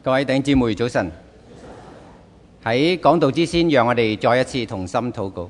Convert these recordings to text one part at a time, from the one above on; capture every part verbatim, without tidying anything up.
各位弟兄姊妹早晨。喺講道之先，讓我哋再一次同心禱告。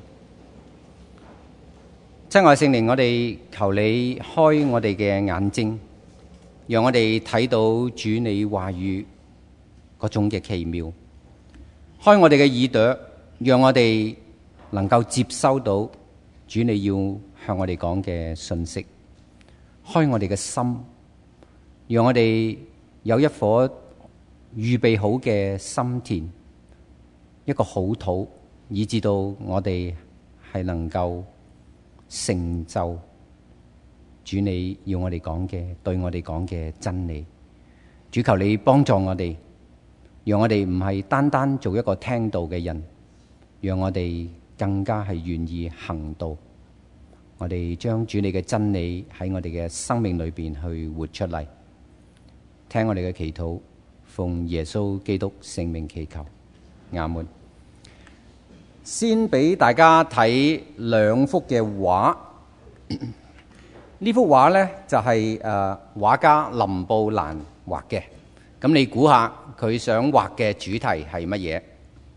親愛聖靈，我哋求你開我哋嘅眼睛，讓我哋睇到主你話語嗰種嘅奇妙，開我哋嘅耳朵，讓我哋能夠接收到主你要向我哋講嘅信息，開我哋嘅心，讓我哋有一顆預備好嘅心田，一個好土，以致到我哋係能夠成就主你要我哋講嘅，對我哋講嘅真理。主，求你幫助我哋，讓我哋唔係單單做一個聽道嘅人，讓我哋更加係願意行道。我哋將主你嘅真理喺我哋嘅生命裏邊去活出嚟。聽我哋嘅祈禱，奉耶穌基督聖名祈求，阿門。先俾大家睇兩幅嘅畫。呢幅畫呢，就係誒畫家林布蘭畫嘅。咁你估下佢想畫嘅主題係乜嘢？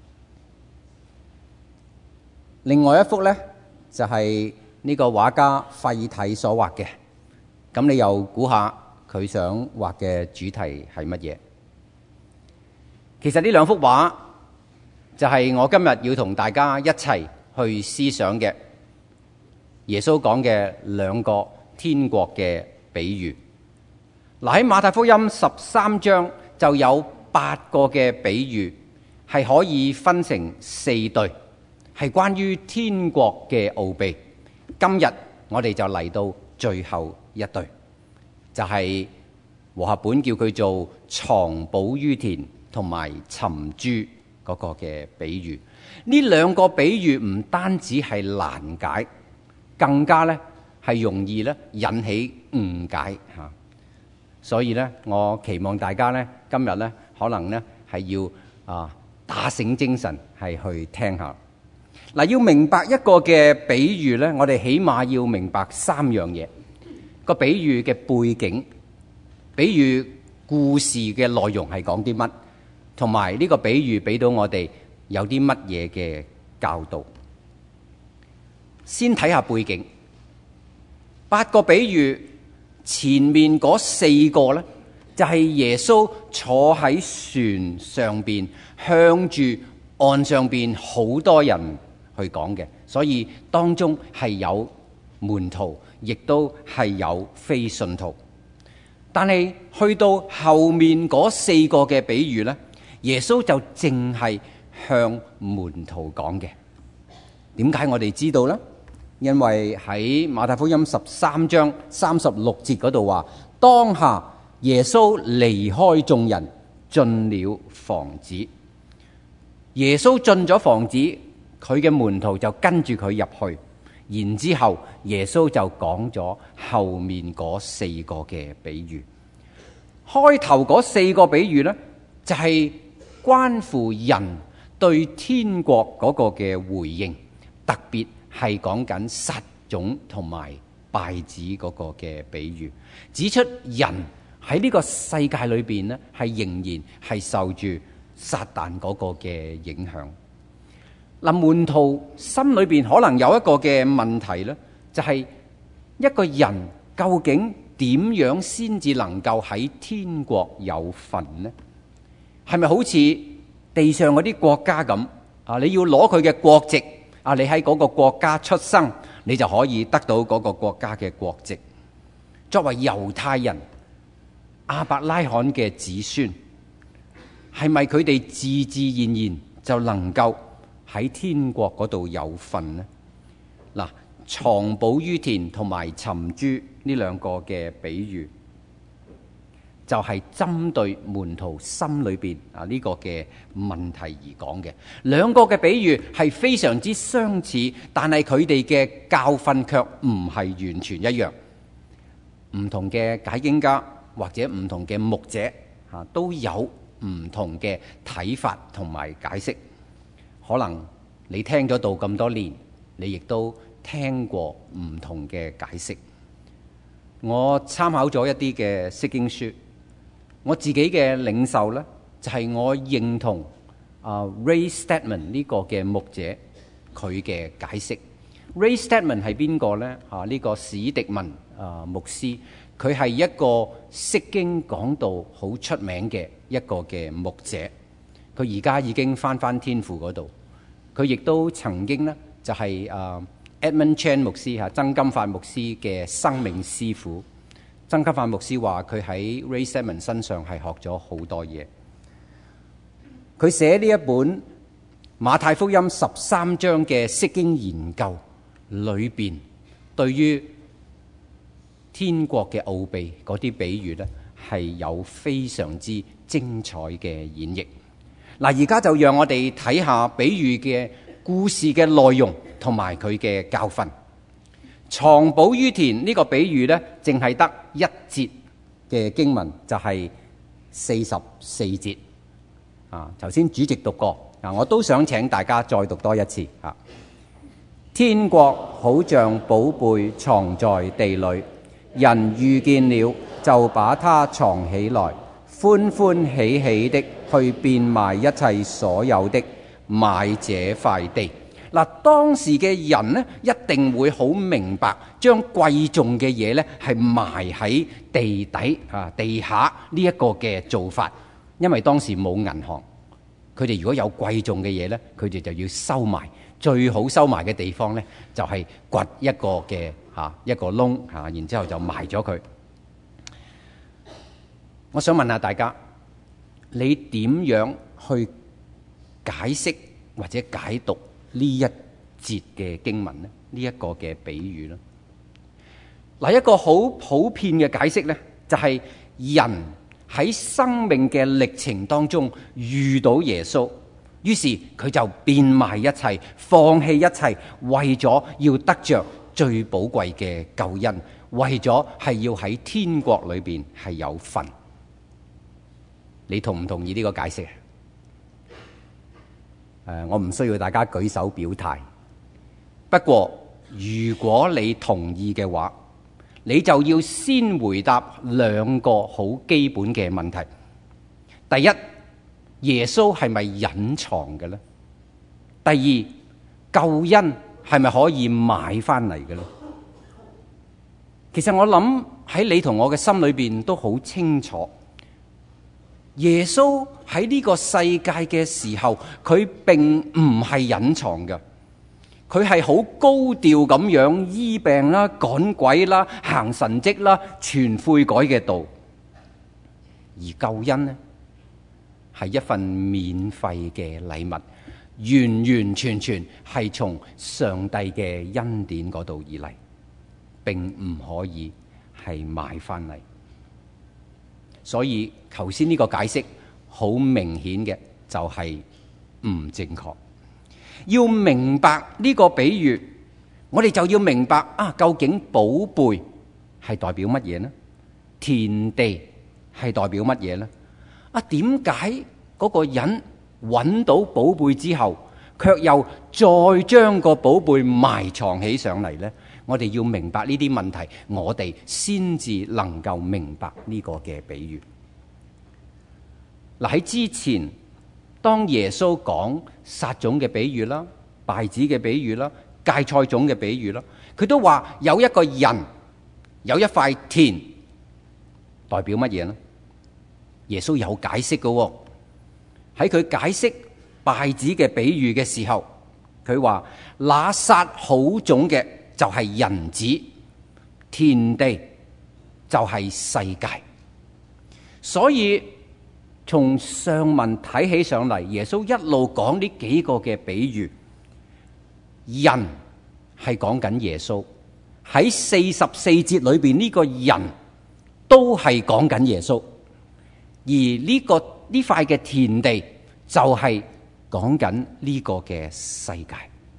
另外一幅呢，就係呢個畫家費蒂所畫嘅。咁你又估下佢想畫嘅主題係乜嘢？其實呢兩幅畫就係我今日要同大家一齊去思想嘅耶穌講嘅兩個天國嘅比喻。嗱，喺馬太福音十三章就有八個嘅比喻，係可以分成四對，係關於天國嘅奧秘。今日我哋就嚟到最後一對，就係和合本叫佢做藏寶於田同埋尋珠嗰個嘅比喻。呢兩個比喻唔單止係難解，更加咧係容易咧引起誤解吓。所以咧，我期望大家咧今日咧可能咧係要啊打醒精神係去聽下。嗱，要明白一個嘅比喻咧，我哋起碼要明白三樣嘢：個比喻嘅背景，比喻故事嘅內容係講啲乜，同埋呢個比喻俾到我哋有啲乜嘢嘅教導。先睇下背景，八個比喻前面嗰四個呢，就係耶穌坐喺船上邊，向住岸上邊好多人去講嘅，所以當中係有門徒，亦都係有非信徒。但係去到後面嗰四個嘅比喻呢，耶穌就淨係向門徒講嘅。點解我哋知道呢？因為喺馬太福音十三章三十六節嗰度話，當下耶穌離開眾人，進了房子。耶穌進咗房子，佢嘅門徒就跟住佢入去。然之後耶穌就講咗後面嗰四個嘅比喻。開頭嗰四個比喻呢，就係關乎人對天國嗰個嘅回應，特別係講緊撒種同埋稗子嗰個嘅比喻，指出人喺呢個世界裏邊呢，係仍然係受住撒旦嗰個嘅影響。嗱，門徒心裏邊可能有一個嘅問題呢，就係一個人究竟點樣先至能夠喺天國有份呢？係咪好似地上嗰啲國家咁啊？你要攞佢嘅國籍啊，你喺嗰個國家出生，你就可以得到嗰個國家嘅國籍。作為猶太人，亞伯拉罕嘅子孫，係咪佢哋自自然然就能夠喺天國嗰度有份呢？嗱，藏寶於田同埋尋珠呢兩個嘅比喻，就係針對門徒心裏邊啊呢個嘅問題而講嘅。兩個嘅比喻係非常之相似，但係佢哋嘅教訓卻唔係完全一樣。唔同嘅解經家或者唔同嘅牧者啊，都有唔同嘅睇法同埋解釋。可能你聽咗道咁多年，你亦都聽過唔同嘅解釋。我參考咗一啲嘅釋經書，我自己嘅領受呢， 就係我認同啊 Ray Stedman 呢個嘅牧者佢嘅解釋。Ray Stedman 係邊個呢？啊，呢個史迪文啊牧師，佢係一個釋經講道好出名嘅一個嘅牧者。佢而家已經返返天父嗰度。佢亦都曾經呢，就係啊 Edmund Chan 牧師嚇曾金發牧師嘅生命師傅。曾金發牧師話佢喺 Ray Stedman 身上係學咗好多嘢。佢寫呢一本馬太福音十三章嘅釋經研究裏邊，對於天國嘅奧秘嗰啲比喻呢，係有非常之精彩嘅演繹。嗱，而家就讓我哋睇下比喻嘅故事嘅內容同埋佢嘅教訓。藏寶於田呢個比喻呢，淨係得一節嘅經文，就係四十四節。啊，頭先主席讀過，啊，我都想請大家再讀多一次。啊，天國好像寶貝藏在地裏，人遇見了就把它藏起來，歡歡喜喜的去變賣一切所有的，買這塊地。嗱，當時嘅人呢，一定會好明白將貴重嘅嘢呢係埋喺地底啊地下呢一個嘅做法。因為當時冇銀行，佢哋如果有貴重嘅嘢呢，佢哋就要收埋。最好收埋嘅地方呢，就係掘一個嘅嚇一個窿嚇，然之後就埋咗佢。我想問下大家，你點樣去解釋或者解讀呢一節嘅經文呢？呢一個嘅比喻呢？嗱，一個好普遍嘅解釋呢，就係人喺生命嘅歷程當中遇到耶穌，於是佢就變賣一切，放棄一切，為咗要得着最寶貴嘅救恩，為咗係要喺天國裏邊係有份。你同唔同意呢個解釋？誒，我唔需要大家舉手表態。不過，如果你同意嘅話，你就要先回答兩個好基本嘅問題。第一，耶穌係咪隱藏嘅呢？第二，救恩係咪可以買翻嚟嘅呢？其實我諗喺你同我嘅心裏邊都好清楚，耶穌喺呢個世界嘅時候，佢並唔係隱藏嘅。佢係好高調咁樣醫病啦、趕鬼啦、行神蹟啦、傳悔改嘅道。而救恩呢，係一份免費嘅禮物，完完全全係從上帝嘅恩典嗰度而嚟，並唔可以係買翻嚟。所以頭先呢個解釋好明顯嘅就係唔正確。要明白呢個比喻，我哋就要明白啊，究竟寶貝係代表乜嘢呢？田地係代表乜嘢呢？啊，點解嗰個人揾到寶貝之後，卻又再將個寶貝埋藏起上嚟呢？我哋要明白呢啲問題，我哋先至能夠明白呢個嘅比喻。嗱，喺之前，當耶穌講撒種嘅比喻啦、稗子嘅比喻啦、芥菜種嘅比喻啦，佢都話有一個人有一塊田，代表乜嘢呢？耶穌有解釋嘅喎。喺佢解釋稗子嘅比喻嘅時候，佢話那撒好種嘅就係人子，田地就係世界。所以從上文睇起上嚟，耶穌一路講呢幾個嘅比喻，人係講緊耶穌。喺四十四節裏邊，呢個人都係講緊耶穌，而呢個呢塊嘅田地就係講緊呢個嘅世界。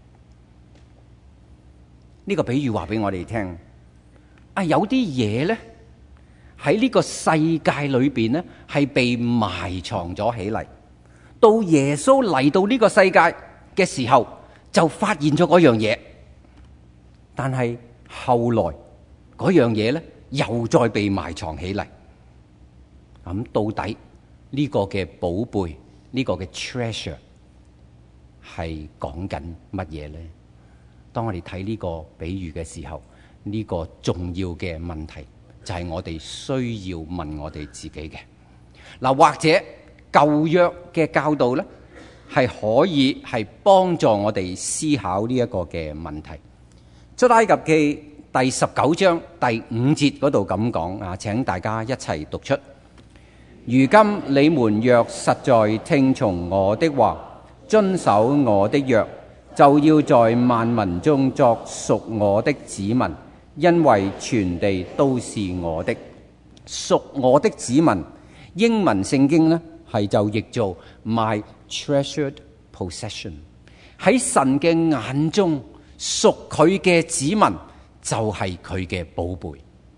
呢個比喻話俾我哋聽，啊，有啲嘢呢，喺呢個世界裏邊呢，係被埋藏咗起嚟。到耶穌嚟到呢個世界嘅時候，就發現咗嗰樣嘢。但係後來嗰樣嘢呢，又再被埋藏起嚟。咁到底呢個嘅寶貝，呢個嘅 treasure 係講緊乜嘢呢？當我哋睇呢個比喻嘅時候，呢個重要嘅問題就係我哋需要問我哋自己嘅。嗱，或者舊約嘅教導呢，係可以係幫助我哋思考呢一個嘅問題。出埃及記第十九章第五節嗰度咁講啊，請大家一齊讀出。如今你們若實在聽從我的話，遵守我的約，就要在萬民中作屬我的子民，因為全地都是我的。屬我的子民，英文聖經呢係就譯做 My treasured possession。喺神嘅眼中，屬佢嘅子民就係佢嘅寶貝。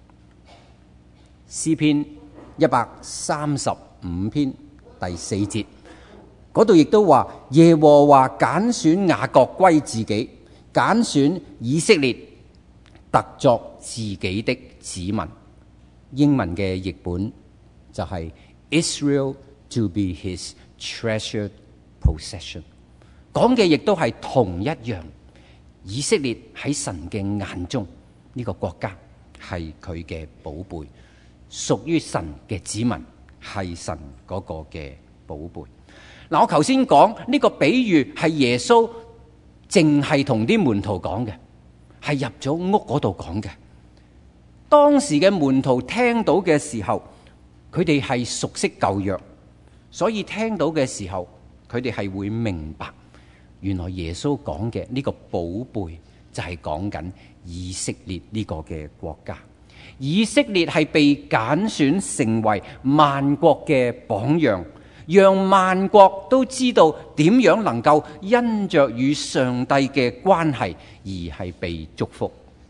詩篇一百三十五篇第四節嗰度亦都話，耶和華揀選雅各歸自己，揀選以色列特作自己的子民。英文嘅譯本就係 Israel to be his treasured possession， 講嘅亦都係同一樣。以色列喺神嘅眼中，呢個國家係佢嘅寶貝，屬於神嘅子民係神嗰個嘅寶貝。嗱，我頭先講呢個比喻係耶穌淨係同啲門徒講嘅，係入咗屋嗰度講嘅。當時嘅門徒聽到嘅時候，佢哋係熟悉舊約，所以聽到嘅時候，佢哋係會明白，原來耶穌講嘅呢個寶貝就係講緊以色列呢個嘅國家。以色列係被揀選成為萬國嘅榜樣，讓萬國都知道點樣能夠因着與上帝嘅關係而係被祝福。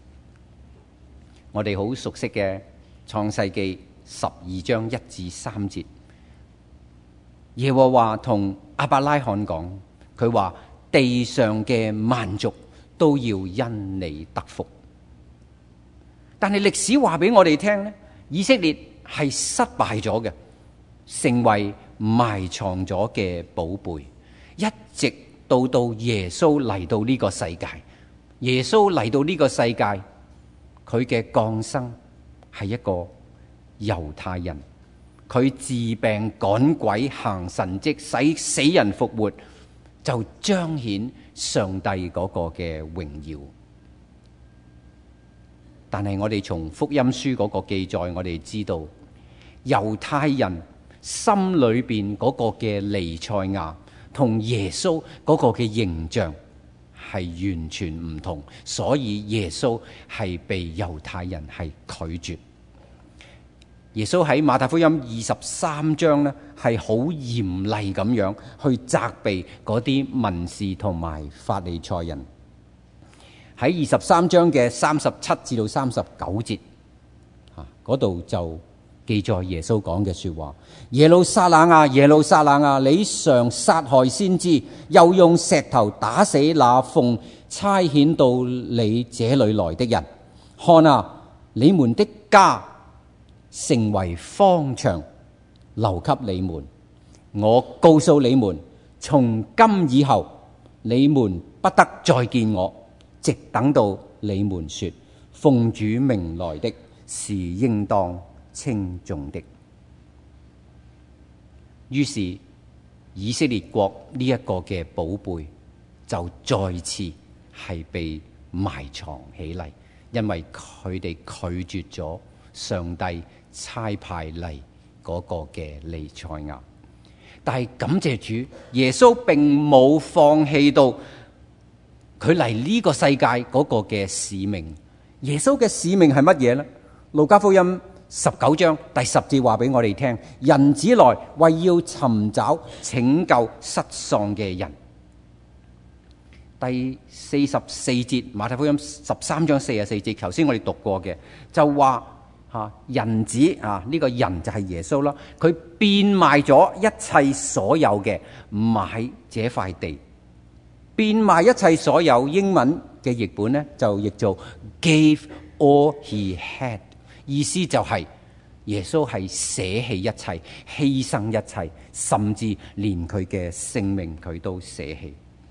我哋好熟悉嘅創世記十二章一至三節，耶和華同亞伯拉罕講，佢話地上嘅萬族都要因你得福。但係歷史話俾我哋聽咧，以色列係失敗咗嘅，成為埋藏咗嘅寶貝，一直到到耶穌嚟到呢個世界。耶穌嚟到呢個世界，佢嘅降生係一個猶太人，佢治病趕鬼行神蹟，使死人復活，就彰顯上帝嗰個嘅榮耀。但係我哋從福音書嗰個記載，我哋知道猶太人心裏邊嗰個嘅彌賽亞同耶穌嗰個嘅形象係完全唔同，所以耶穌係被猶太人係拒絕。耶穌喺馬太福音二十三章呢，係好嚴厲咁樣去責備嗰啲文士同埋法利賽人。喺二十三章嘅三十七至到三十九節，嗰度就記載耶穌講嘅說話：耶路撒冷啊，耶路撒冷啊，你常殺害先知，又用石頭打死那奉差遣到你這裏來的人。看啊，你們的家成為荒場，留給你們。我告訴你們，從今以後，你們不得再見我，直等到你們說，奉主名來的是應當稱頌的。於是以色列國呢一個嘅寶貝就再次係被埋藏起嚟，因為佢哋拒絕咗上帝差派嚟嗰個嘅彌賽亞。但係感謝主，耶穌並冇放棄到佢嚟呢個世界嗰個嘅使命。耶穌嘅使命係乜嘢呢？路加福音十九章第十節話俾我哋聽：人子來為要尋找拯救失喪嘅人。第四十四節馬太福音十三章四十四節，頭先我哋讀過嘅，就話吓人子啊，呢個人就係耶穌啦，佢變賣咗一切所有嘅，買這塊地。變賣一切所有，英文嘅譯本呢就譯做 gave all he had， 意思就係耶穌係捨棄一切、犧牲一切，甚至連佢嘅性命佢都捨棄。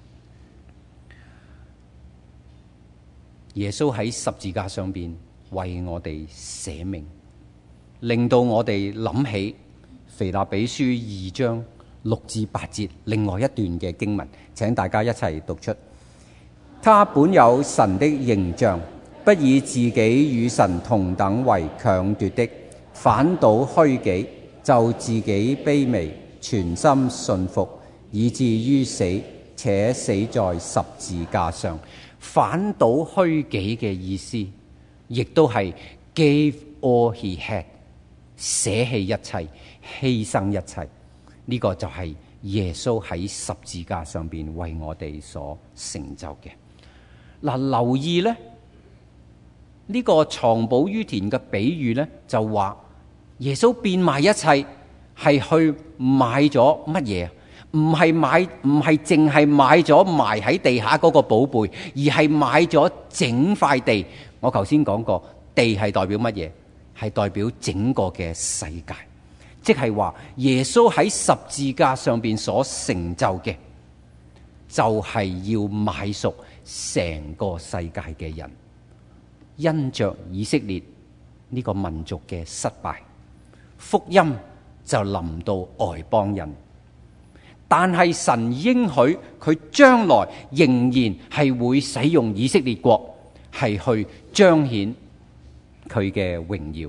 耶穌喺十字架上邊為我哋捨命，令到我哋諗起腓立比書二章六至八節另外一段嘅經文，請大家一齊讀出。他本有神的形象，不以自己與神同等為強奪的，反倒虛己，就自己卑微，全心信服，以至於死，且死在十字架上。反倒虛己嘅意思，亦都係 gave all he had， 捨棄一切，犧牲一切。呢、這個就係耶穌喺十字架上邊為我哋所成就嘅。嗱，留意咧，呢、這個藏寶於田嘅比喻咧，就話耶穌變賣一切係去買咗乜嘢？唔係買，唔係淨係買咗埋喺地下嗰個寶貝，而係買咗整塊地。我頭先講過，地係代表乜嘢？係代表整個嘅世界，即係話耶穌喺十字架上邊所成就嘅，就係要買贖成個世界嘅人。因着以色列呢個民族嘅失敗，福音就臨到外邦人。但係神應許佢將來仍然係會使用以色列國，係去彰顯佢嘅榮耀。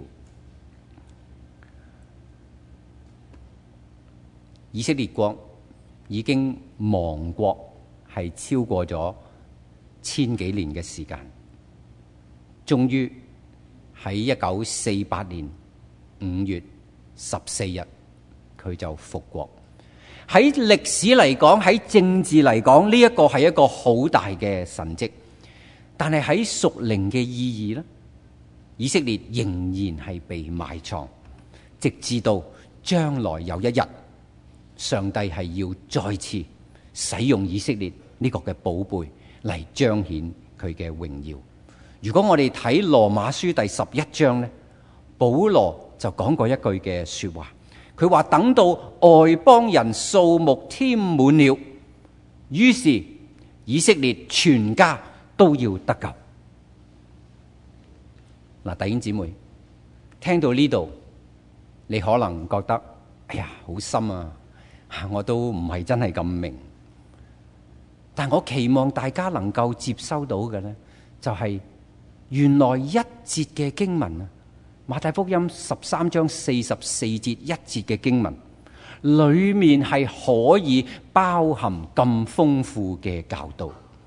以色列國已經亡國係超過咗千幾年嘅時間，終於喺一九四八年五月十四日，佢就復國。喺歷史嚟講，喺政治嚟講，呢一個係一個好大嘅神蹟。但係喺屬靈嘅意義呢，以色列仍然係被埋藏，直至到將來有一日，上帝係要再次使用以色列呢個嘅寶貝嚟彰顯佢嘅榮耀。如果我哋睇羅馬書第十一章呢，保羅就講過一句嘅說話。佢話等到外邦人數目添滿了，於是以色列全家都要得救。嗱，弟兄姊妹，聽到呢度，你可能覺得，哎呀，好深啊，我都唔係真係咁明。但我期望大家能夠接收到嘅呢，就係原來一節嘅經文啊，馬太福音十三章四十四節一節嘅經文，裏面係可以包含咁豐富嘅教導。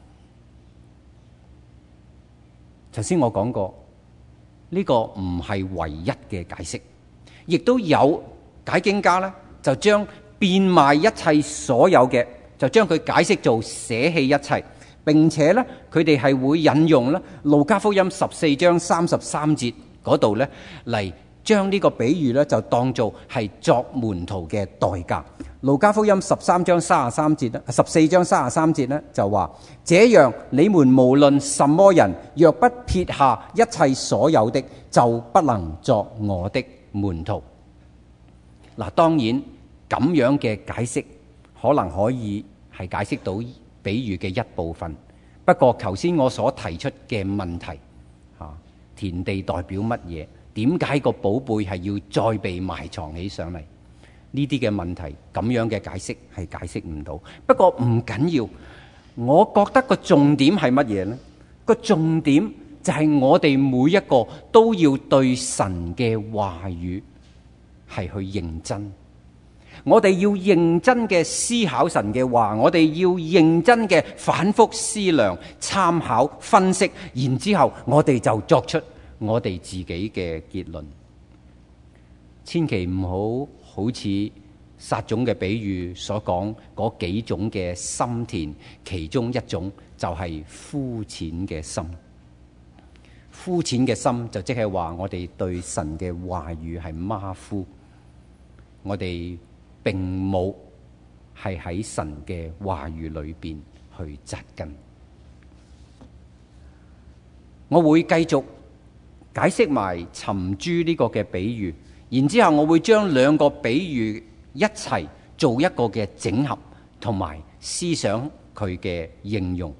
頭先我講過，呢個唔係唯一嘅解釋，亦都有解經家呢，就將變賣一切所有嘅，就將佢解釋做捨棄一切，並且呢，佢哋係會引用咧路加福音十四章三十三節。嗰度咧嚟將呢個比喻咧就當做係作門徒嘅代價。路加福音十三章三十三節咧，十四章三十三節咧就話：這樣你們無論什麼人，若不撇下一切所有的，就不能作我的門徒。嗱，當然咁樣嘅解釋可能可以係解釋到比喻嘅一部分。不過頭先我所提出嘅問題，田地代表乜嘢？點解個寶貝係要再被埋藏起上嚟？呢啲嘅問題，咁樣嘅解釋係解釋唔到。不過唔緊要，我覺得個重點係乜嘢呢？個重點就係我哋每一個都要對神嘅話語係去認真。我哋要認真嘅思考神嘅話，我哋要認真嘅反覆思量、參考、分析，然之後我哋就作出我哋自己嘅結論。千祈唔好好似撒種嘅比喻所講嗰幾種嘅心田，其中一種就係膚淺嘅心。膚淺嘅心就即係話我哋對神嘅話語係馬虎，我哋並冇係喺神嘅話語裏邊去扎根。我會繼續解釋埋尋珠呢個嘅比喻， 然之後我會將兩個比喻一齊做一個嘅整合，同埋思想佢嘅應用。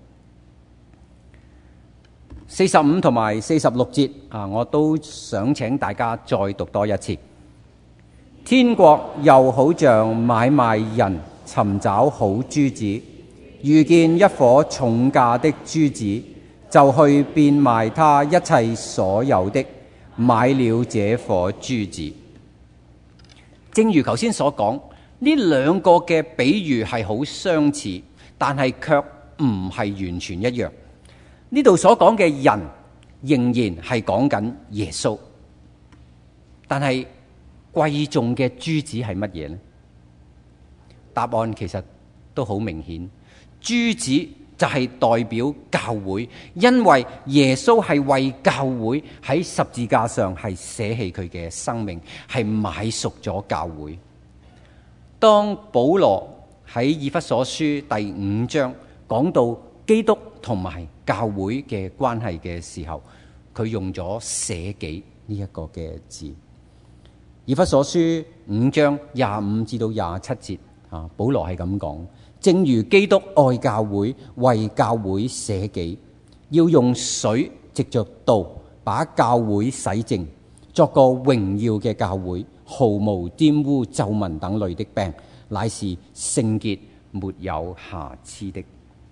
四十五同埋四十六節啊，我都想請大家再讀多一次。天國又好像買賣人尋找好珠子，遇見一顆重價的珠子，就去變賣他一切所有的，買了這顆珠子。正如頭先所講，呢兩個嘅比喻係好相似，但係卻唔係完全一樣。呢度所講嘅人仍然係講緊耶穌，但係貴重嘅珠子係乜嘢呢？答案其實都好明顯，珠子就係代表教會，因為耶穌係為教會喺十字架上係捨棄佢嘅生命，係買贖咗教會。當保羅喺以弗所書第五章講到基督同埋教會嘅關係嘅時候，佢用咗捨己呢一個嘅字。以弗所書五章廿五至到廿七節啊，保羅係咁講：正如基督愛教會，為教會捨己，要用水藉着道把教會洗淨，作個榮耀嘅教會，毫無玷污、皺紋等類的病，乃是聖潔、沒有瑕疵的。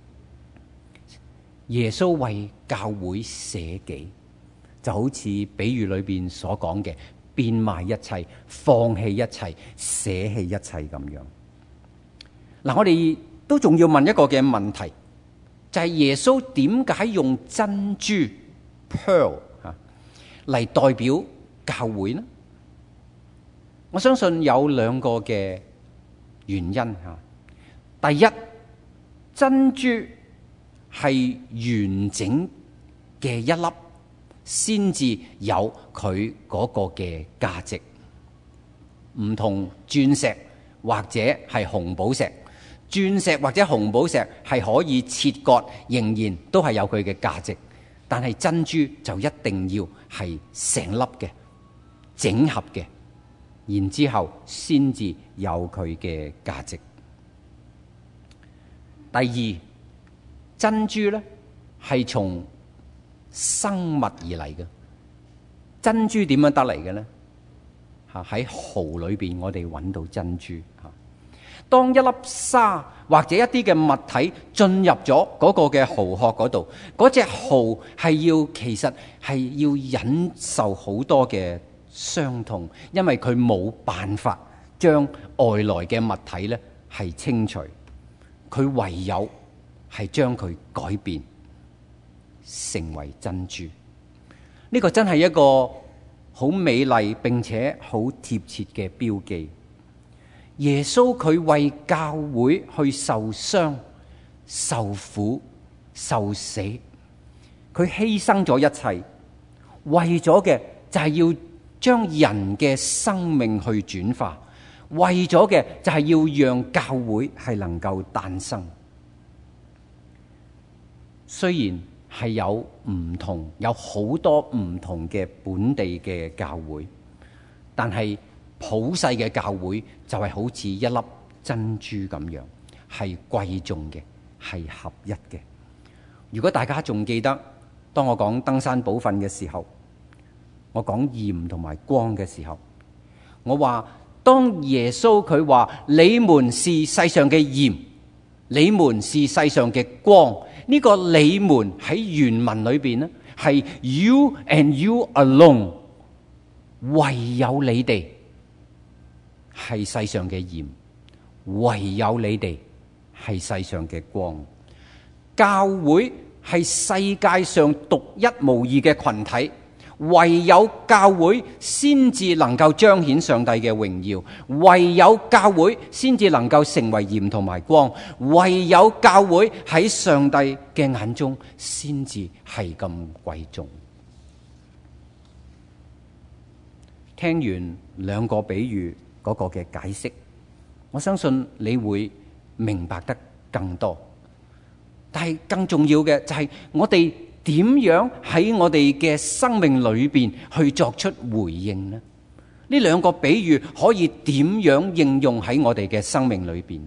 耶穌為教會捨己，就好似比喻裏邊所講嘅變賣一切、放棄一切、捨棄一切咁樣。嗱，我哋都仲要問一個嘅問題，就係耶穌點解用珍珠 pearl 吓嚟代表教會呢？我相信有兩個嘅原因吓。第一，珍珠係完整嘅一粒，先至有佢嗰個嘅價值。唔同鑽石或者係紅寶石，鑽石或者紅寶石係可以切割，仍然都係有佢嘅價值。但係珍珠就一定要係成粒嘅、整合嘅，然之後先至有佢嘅價值。第二，珍珠咧係從生物而嚟嘅。珍珠點樣得嚟嘅咧？吓，喺蠔裏邊，我哋揾到珍珠。吓，當一粒沙或者一啲嘅物體進入咗嗰個嘅蠔殼嗰度，嗰隻蠔係要其實係要忍受好多嘅傷痛，因為佢冇辦法將外來嘅物體咧係清除，佢唯有係將佢改變成為珍珠。呢個真係一個好美麗並且好貼切嘅標記。耶穌佢為教會去受傷、受苦、受死，佢犧牲咗一切，為咗嘅就係要將人嘅生命去轉化，為咗嘅就係要讓教會係能夠誕生。雖然係有唔同，有好多唔同嘅本地嘅教會，但係普世嘅教會就係好似一粒珍珠咁樣，係貴重嘅，係合一嘅。如果大家仲記得，當我講登山寶訓嘅時候，我講鹽同埋光嘅時候，我話當耶穌佢話你們是世上嘅鹽，你們是世上嘅光，呢個你們喺原文裏邊呢係 you and you alone， 唯有你哋係世上嘅鹽，唯有你哋係世上嘅光。教會係世界上獨一無二嘅群體，唯有教會先至能夠彰顯上帝嘅榮耀，唯有教會先至能夠成為鹽同埋光，唯有教會喺上帝嘅眼中先至係咁貴重。聽完兩個比喻嗰個嘅解釋，我相信你會明白得更多。但係更重要嘅就係我哋點樣喺我哋嘅生命裏邊去作出回應呢？ 呢兩個比喻可以點樣應用喺我哋嘅生命裏邊？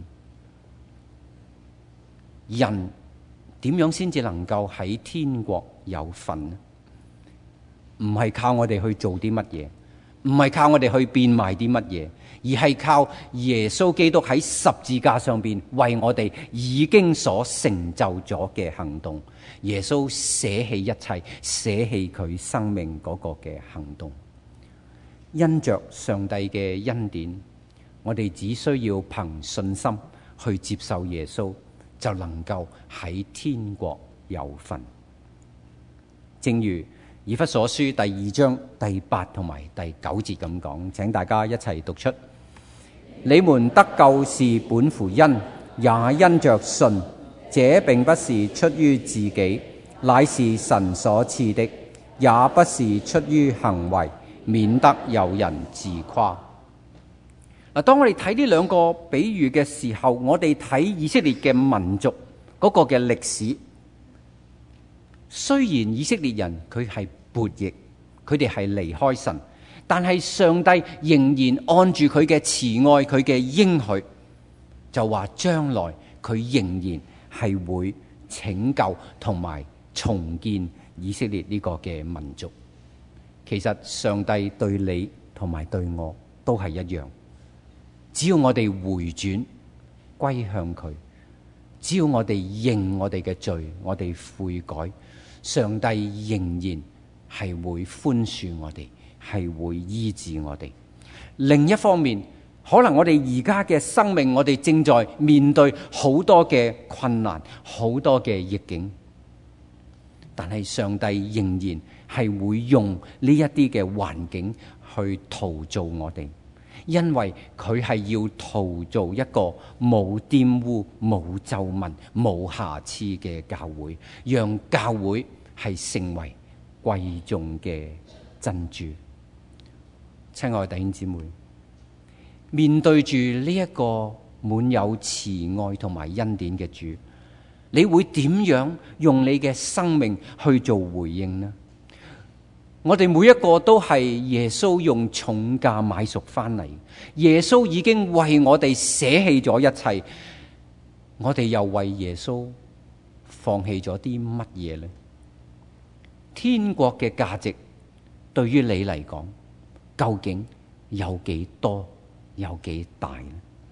人點樣先至能夠喺天國有份呢？唔係靠我哋去做啲乜嘢，唔係靠我哋去變賣啲乜嘢，而係靠耶穌基督喺十字架上邊為我哋已經所成就咗嘅行動。耶穌捨棄一切，捨棄佢生命嗰個嘅行動。因着上帝嘅恩典，我哋只需要憑信心去接受耶穌，就能夠喺天國有份。正如以弗所書第二章第八同埋第九節咁講，請大家一齊讀出：你們得救是本乎恩，也因着信。這並不是出於自己，乃是神所賜的；也不是出於行為，免得有人自誇。嗱，當我哋睇呢兩個比喻嘅時候，我哋睇以色列嘅民族嗰個嘅歷史。雖然以色列人佢係悖逆，佢哋係離開神，但係上帝仍然按住佢嘅慈愛，佢嘅應許，就話將來佢仍然係會拯救同埋重建以色列呢個嘅民族。其實上帝對你同埋對我都係一樣，只要我哋回轉歸向佢，只要我哋認我哋嘅罪，我哋悔改，上帝仍然係會寬恕我哋，係會醫治我哋。另一方面，可能我哋而家嘅生命，我哋正在面對好多嘅困難，好多嘅逆境，但係上帝仍然係會用呢一啲嘅環境去陶造我哋，因為佢係要陶造一個冇玷污、冇皺紋、冇瑕疵嘅教會，讓教會係成為貴重嘅珍珠。親愛弟兄姊妹，面對住呢一個滿有慈愛同埋恩典嘅主，你會點樣用你嘅生命去做回應呢？我哋每一個都係耶穌用重價買贖翻嚟，耶穌已經為我哋捨棄咗一切，我哋又為耶穌放棄咗啲乜嘢呢？天國嘅價值對於你嚟講，究竟有幾多，有幾大呢？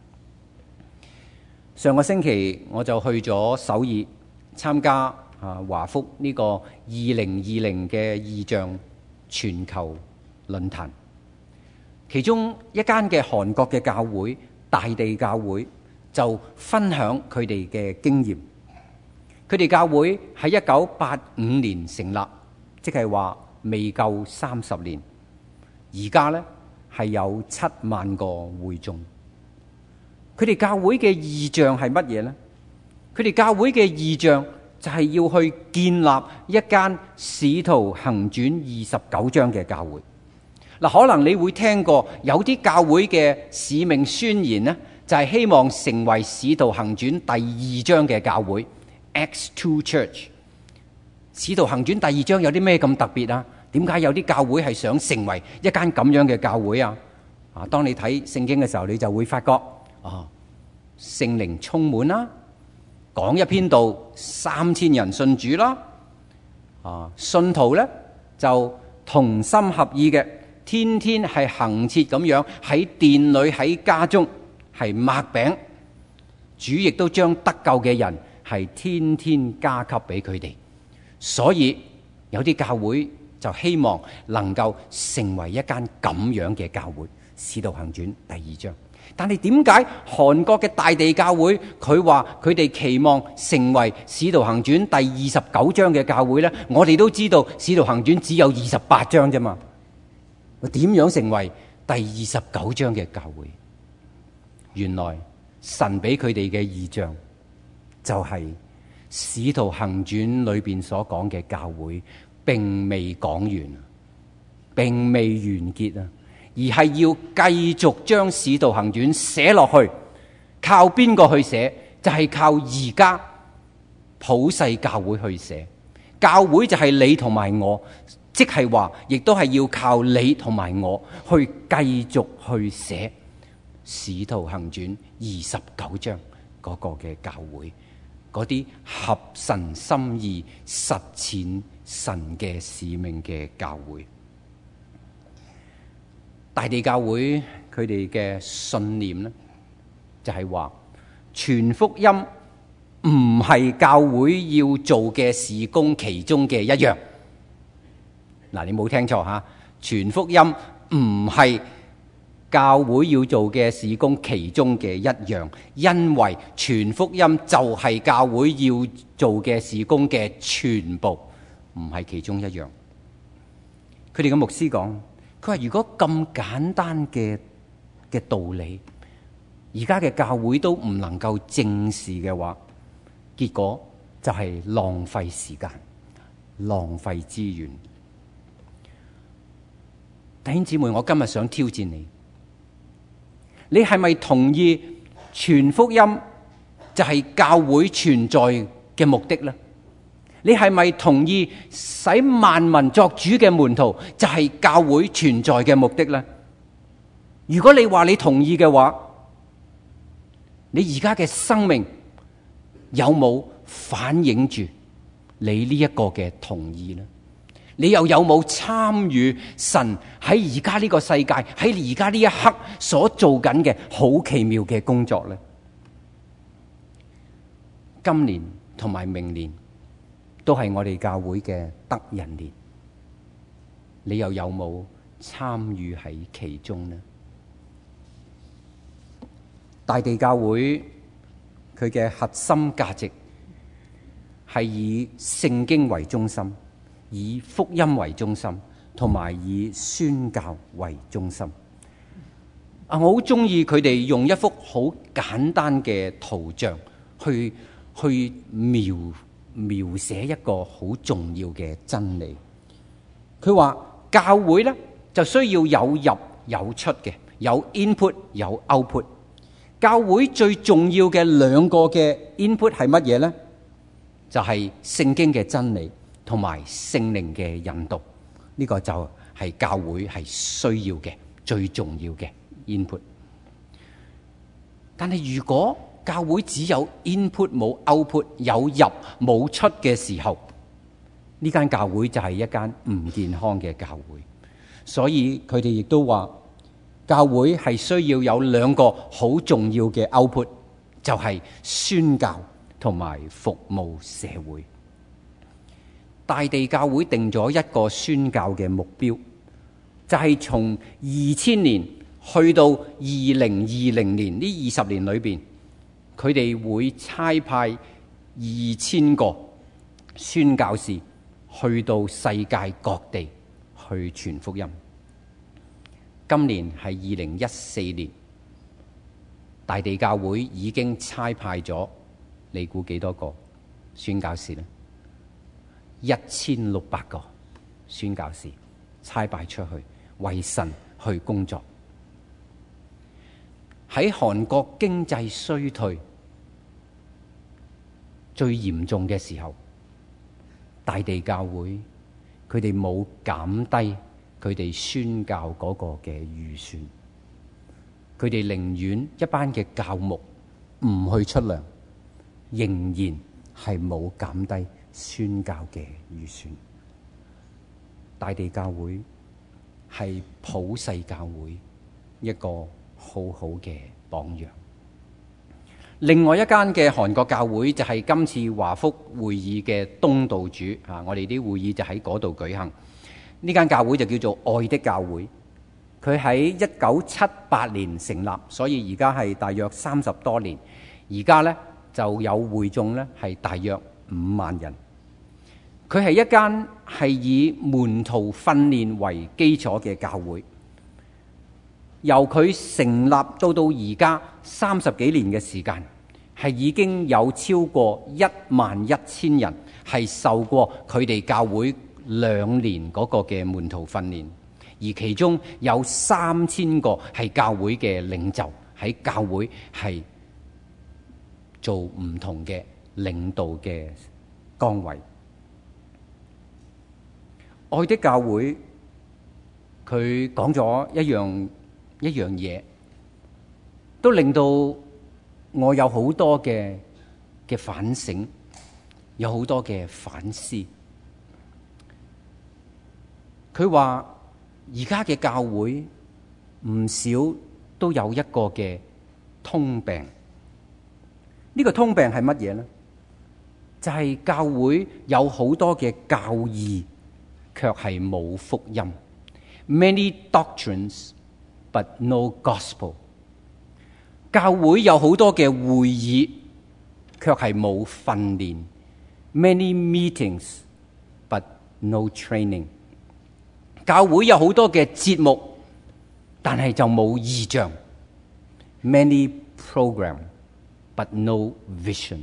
上個星期我就去咗首爾參加啊華福呢個二零二零嘅異象全球論壇，其中一間嘅韓國嘅教會大地教會就分享佢哋嘅經驗。佢哋教會喺一九八五年成立，即係話未夠三十年，而家呢係有七萬個會眾。佢哋教會嘅異象係乜嘢呢？佢哋教會嘅異象就係要去建立一間使徒行傳二十九章嘅教會。嗱，可能你會聽過有啲教會嘅使命宣言呢，就係希望成為使徒行傳第二章嘅教會 Acts two Church。使徒行傳第二章有啲咩咁特別啊？點解有啲教會係想成為一間咁樣嘅教會啊？啊，當你睇聖經嘅時候，你就會發覺啊，聖靈充滿啦，講一篇道，三千人信主啦，啊，信徒咧就同心合意嘅，天天係恆切咁樣喺殿裏喺家中係擘餅，主亦都將得救嘅人係天天加給俾佢哋，所以有啲教會就希望能夠成為一間咁樣嘅教會，使徒行傳第二章。但係點解韓國嘅大地教會佢話佢哋期望成為使徒行傳第二十九章嘅教會呢？我哋都知道使徒行傳只有二十八章啫嘛，點樣成為第二十九章嘅教會？原來神俾佢哋嘅異象就係使徒行傳裏邊所講嘅教會並未講完，並未完結啊！而係要繼續將使徒行傳寫落去，靠邊個去寫？就係、是、靠而家普世教會去寫。教會就係你同埋我， 即係話，亦都係要靠你同埋我去繼續去寫《使徒行傳》二十九章嗰個嘅教會，嗰啲合神心意、實踐神嘅使命嘅教會。大地教會佢哋嘅信念呢，就係話傳福音唔係教會要做嘅事工其中嘅一樣。嗱，你冇聽錯吓，傳福音唔係教會要做嘅事工其中嘅一樣，因為傳福音就係教會要做嘅事工嘅全部，唔係其中一樣。佢哋嘅牧師講，佢話如果咁簡單嘅嘅道理，而家嘅教會都唔能夠正視嘅話，結果就係浪費時間、浪費資源。弟兄姊妹，我今日想挑戰你，你係咪同意傳福音就係教會存在嘅目的呢？你係咪同意使萬民作主嘅門徒就係教會存在嘅目的呢？如果你話你同意嘅話，你而家嘅生命有冇反映住你呢一個嘅同意呢？你又有冇參與神喺而家呢個世界，喺而家呢一刻所做緊嘅好奇妙嘅工作呢？今年同埋明年都係我哋教會嘅得人年，你又有冇參與喺其中呢？大地教會佢嘅核心價值係以聖經為中心，以福音為中心，同埋以宣教為中心。啊，我好中意佢哋用一幅好簡單嘅圖像去去描描寫一個好重要嘅真理。佢話教會呢就需要有入有出嘅，有 input 有 output。教會最重要嘅兩個嘅 input 係乜嘢呢？就係聖經嘅真理同埋聖靈嘅引導。呢個就係教會係需要嘅最重要嘅 input。但係如果教會只有 input 冇 output， 有入冇出嘅時候，呢間教會就係一間唔健康嘅教會。所以佢哋亦都話，教會係需要有兩個好重要嘅 output， 就係宣教同埋服務社會。大地教會定咗一個宣教嘅目標，就係從二千年去到二零二零年呢二十年裏邊，佢哋會差派二千個宣教士去到世界各地去傳福音。今年係二零一四年，大地教會已經差派咗，你估幾多個宣教士呢？一千六百個宣教士差派出去為神去工作。喺韓國經濟衰退最嚴重嘅時候，大地教會佢哋冇減低佢哋宣教嗰個嘅預算，佢哋寧願一班嘅教牧唔去出糧，仍然係冇減低宣教嘅預算。大地教會係普世教會一個好好嘅榜樣。另外一間嘅韓國教會就係今次華福會議嘅東道主啊，我哋啲會議就喺嗰度舉行。呢間教會就叫做愛的教會，佢喺一九七八年成立，所以而家係大約三十多年。而家呢就有會眾呢係大約五萬人。佢係一間係以門徒訓練為基礎嘅教會，由佢成立到到而家三十幾年嘅時間，係已經有超過一萬一千人係受過佢哋教會兩年嗰個嘅門徒訓練，而其中有三千個係教會嘅領袖，喺教會係做唔同嘅領導嘅崗位。 愛的教會佢講咗一樣一樣嘢，都令到我有好多嘅嘅反省，有好多嘅反思。佢話而家嘅教會唔少都有一個嘅通病，呢個通病係乜嘢呢？就係教會有好多嘅教義，卻係冇福音。Many doctrines, but no gospel。教會有好多嘅會議，卻係冇訓練。Many meetings, but no training。教會有好多嘅節目，但係就冇異象。Many program, but no vision。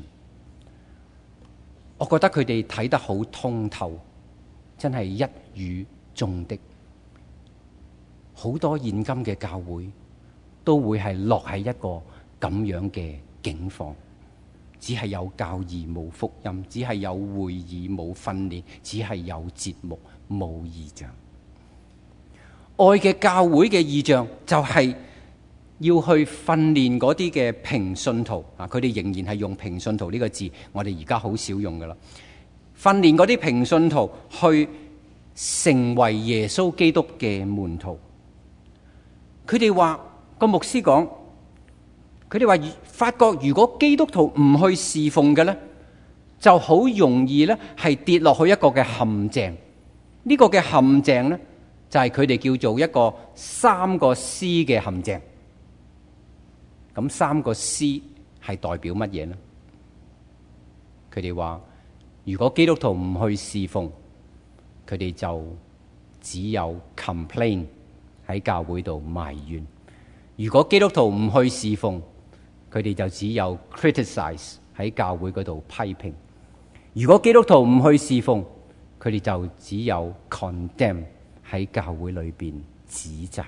我覺得佢哋睇得好通透，真係一語中的。好多現今嘅教會都會係落喺一個咁樣嘅境況，只係有教義冇福音，只係有會議冇訓練，只係有節目冇異象。愛嘅教會嘅異象就係要去訓練嗰啲嘅平信徒啊，佢哋仍然係用平信徒呢個字，我哋而家好少用噶啦。訓練嗰啲平信徒去成為耶穌基督嘅門徒。佢哋話個牧師講，佢哋話發覺如果基督徒唔去侍奉嘅咧，就好容易咧係跌落去一個嘅陷阱。呢個嘅陷阱咧就係佢哋叫做一個三個 C 嘅陷阱。咁三個 C 係代表乜嘢呢？佢哋話如果基督徒唔去侍奉，佢哋就只有 complain， 喺教會度埋怨。如果基督徒唔去侍奉，佢哋就只有 criticize， 喺教會嗰度批評。如果基督徒唔去侍奉，佢哋就只有 condemn， 喺教會裏邊指責。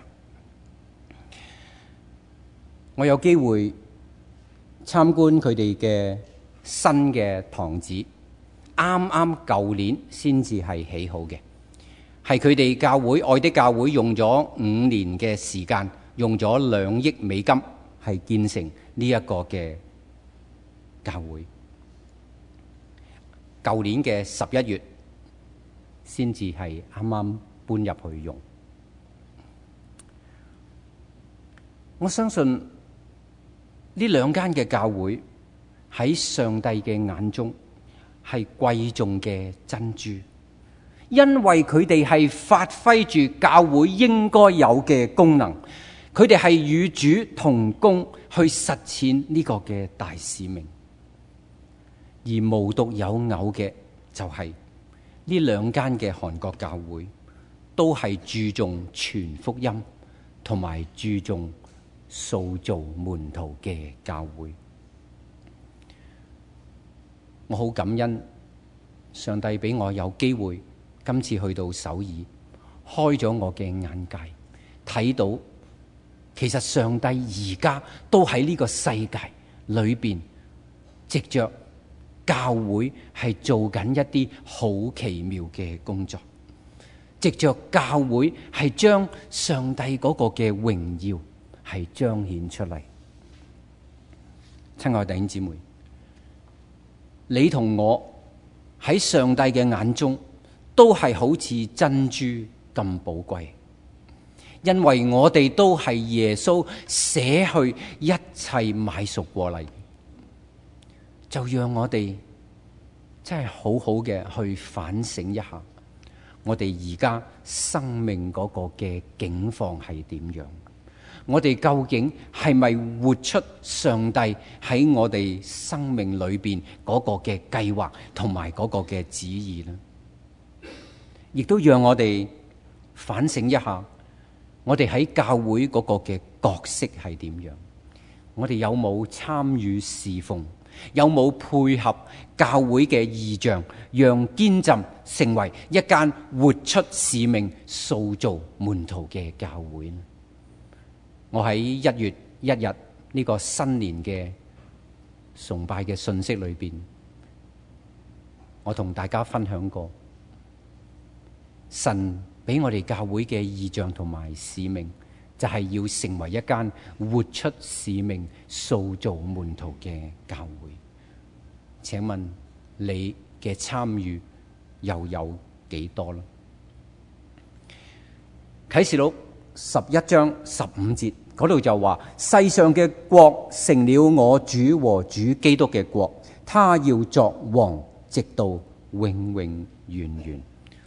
我有機會參觀佢哋嘅新嘅堂址，啱啱舊年先至係起好嘅，係佢哋教會愛的教會用咗五年嘅時間，用咗兩億美金係建成呢一個嘅教會。舊年嘅十一月先至係啱啱搬入去用。我相信呢兩間嘅教會喺上帝嘅眼中係貴重嘅珍珠，因為佢哋係發揮住教會應該有嘅功能，佢哋係與主同工去實踐呢個嘅大使命。而無獨有偶嘅就係呢兩間嘅韓國教會都係注重傳福音同埋注重塑造門徒嘅教會。我好感恩上帝俾我有機會今次去到首爾，開咗我嘅眼界，睇到其實上帝而家都喺呢個世界裏邊，藉着教會係做緊一啲好奇妙嘅工作，藉着教會係將上帝嗰個嘅榮耀係彰顯出嚟。親愛弟兄姊妹，你同我喺上帝嘅眼中都係好似珍珠咁寶貴，因為我哋都係耶穌捨去一切買贖過嚟。就讓我哋真係好好嘅去反省一下，我哋而家生命嗰個嘅境況係點樣？我哋究竟係咪活出上帝喺我哋生命裏邊嗰個嘅計劃同埋嗰個嘅旨意呢？亦都讓我哋反省一下，我哋喺教會嗰個嘅角色係點樣？我哋有冇參與侍奉？有冇配合教會嘅異象，讓堅浸成為一間活出使命、塑造門徒嘅教會呢？我喺一月一日呢個新年嘅崇拜嘅信息裏邊，我同大家分享過， 神俾我哋教會嘅異象同埋使命，就係要成為一間活出使命、塑造門徒嘅教會。請問你嘅參與又有幾多呢？啟示錄十一章十五節嗰度就話：世上嘅國成了我主和主基督嘅國，他要作王，直到永永遠遠。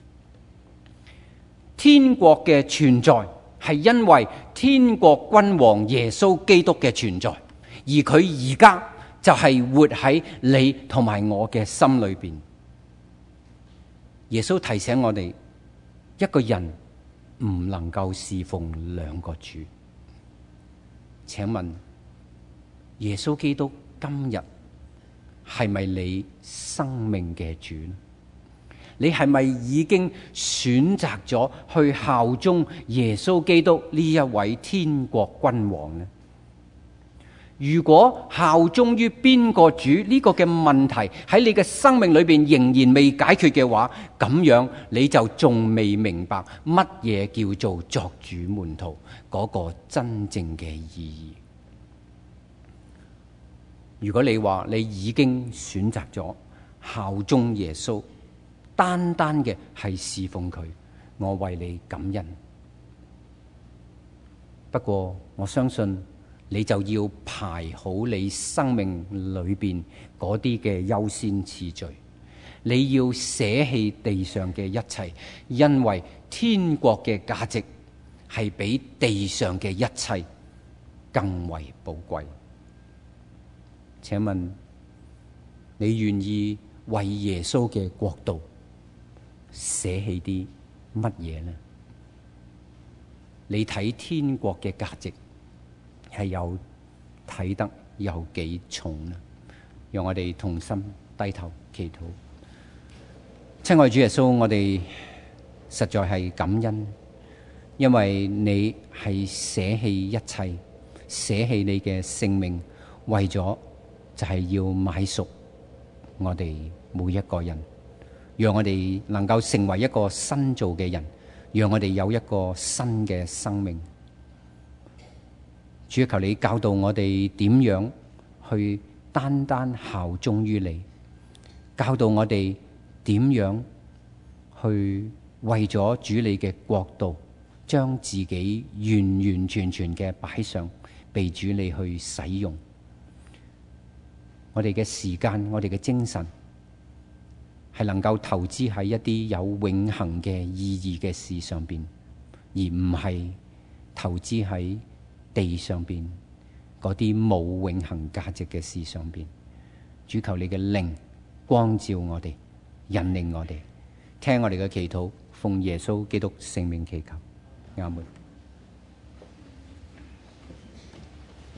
天國嘅存在係因為天國君王耶穌基督嘅存在，而佢而家就係活喺你同埋我嘅心裏邊。耶穌提醒我哋，一個人唔能夠侍奉兩個主。請問耶穌基督今日係咪你生命嘅主呢？你係咪已經選擇咗去效忠耶穌基督呢一位天國君王呢？如果效忠於邊個主呢個嘅問題喺你嘅生命裏邊仍然未解決嘅話，咁樣你就仲未明白乜嘢叫做作主門徒嗰個真正嘅意義。如果你話你已經選擇咗效忠耶穌，單單嘅係侍奉佢，我為你感恩。不過我相信你就要排好你生命裏邊嗰啲嘅優先次序，你要捨棄地上嘅一切，因為天國嘅價值係比地上嘅一切更為寶貴。請問你願意為耶穌嘅國度捨棄啲乜嘢呢？你睇天國嘅價值係有睇得有幾重呢？讓我哋同心低頭祈禱。親愛主耶穌，我哋實在係感恩，因為你係捨棄一切，捨棄你嘅性命，為咗就係要買贖我哋每一個人，讓我哋能夠成為一個新造嘅人，讓我哋有一個新嘅生命。主，求你教導我哋點樣去單單效忠於你，教導我哋點樣去為咗主你嘅國度，將自己完完全全嘅擺上，被主你去使用。我哋嘅時間，我哋嘅精神，係能夠投資喺一啲有永恆嘅意義嘅事上邊，而唔係投資喺地上邊嗰啲冇永恆價值嘅事上邊。主，求你嘅靈光照我哋，引領我哋，聽我哋嘅祈禱，奉耶穌基督聖名祈求，阿門。